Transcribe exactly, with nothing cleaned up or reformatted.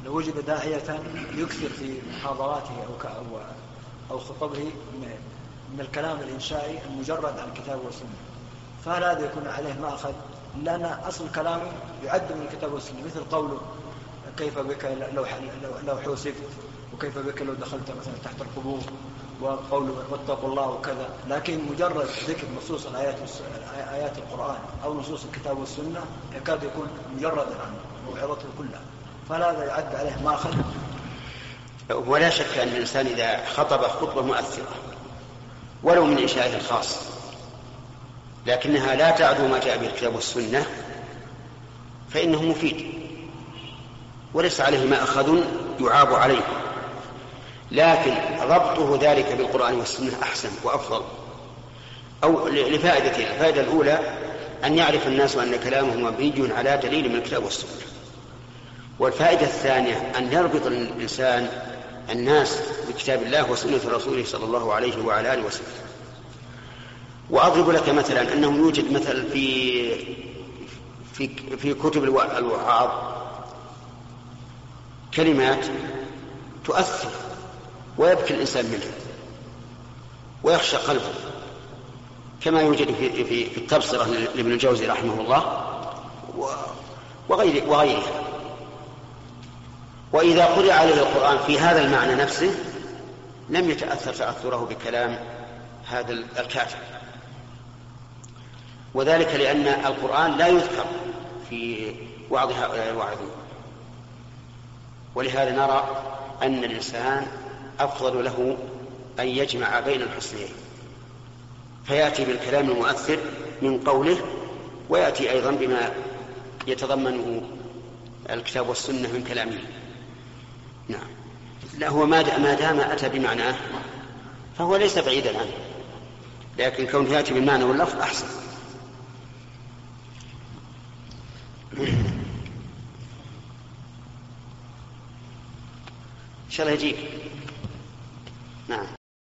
لو وجد داعية يكثر في محاضراته أو أو أو خطبه من الكلام الإنشائي المجرد عن الكتاب والسنة، فهل هذا يكون عليه مأخذ؟ لأن أصل كلامه يعد من الكتاب والسنة، مثل قوله كيف بك لو لو حوسفت، وكيف بك لو دخلت مثلا تحت القبور، وقوله واتقوا الله وكذا. لكن مجرد ذكر نصوص الآيات آيات القرآن أو نصوص الكتاب والسنة يكاد يكون مجردا عن موعظته كلها، فهل هذا يعد عليه مأخذ؟ ولا شك أن الإنسان إذا خطب خطبة مؤثرة ولو من إنشائه الخاص لكنها لا تعدو ما جاء به الكتاب والسنة فإنه مفيد وليس عليه مأخذ يعاب عليه، لكن ربطه ذلك بالقرآن والسنة أحسن وأفضل أو لفائدتين. الفائدة الأولى أن يعرف الناس أن كلامه مبني على دليل من الكتاب والسنة، والفائدة الثانية أن يربط الإنسان الناس بكتاب الله وسنة رسوله صلى الله عليه وعلى آله وسلم. وأضرب لك مثلا أنه يوجد مثل في في في كتب الوعاظ كلمات تؤثر ويبكي الإنسان منها ويخشى قلبه، كما يوجد في في في التبصرة لابن الجوزي رحمه الله وغير وغيرها. وإذا قرأ عليه القرآن في هذا المعنى نفسه لم يتأثر تأثره بكلام هذا الكاتب، وذلك لأن القرآن لا يذكر في وعظ هؤلاء الواعظين. ولهذا نرى أن الإنسان أفضل له أن يجمع بين الحسنين، فيأتي بالكلام المؤثر من قوله ويأتي أيضا بما يتضمنه الكتاب والسنة من كلامه. نعم، لا هو ما دام أتى بمعناه فهو ليس بعيدا عنه، لكن كونه يأتي بالمعنى واللفظ أحسن. إن شاء الله يجيك. نعم.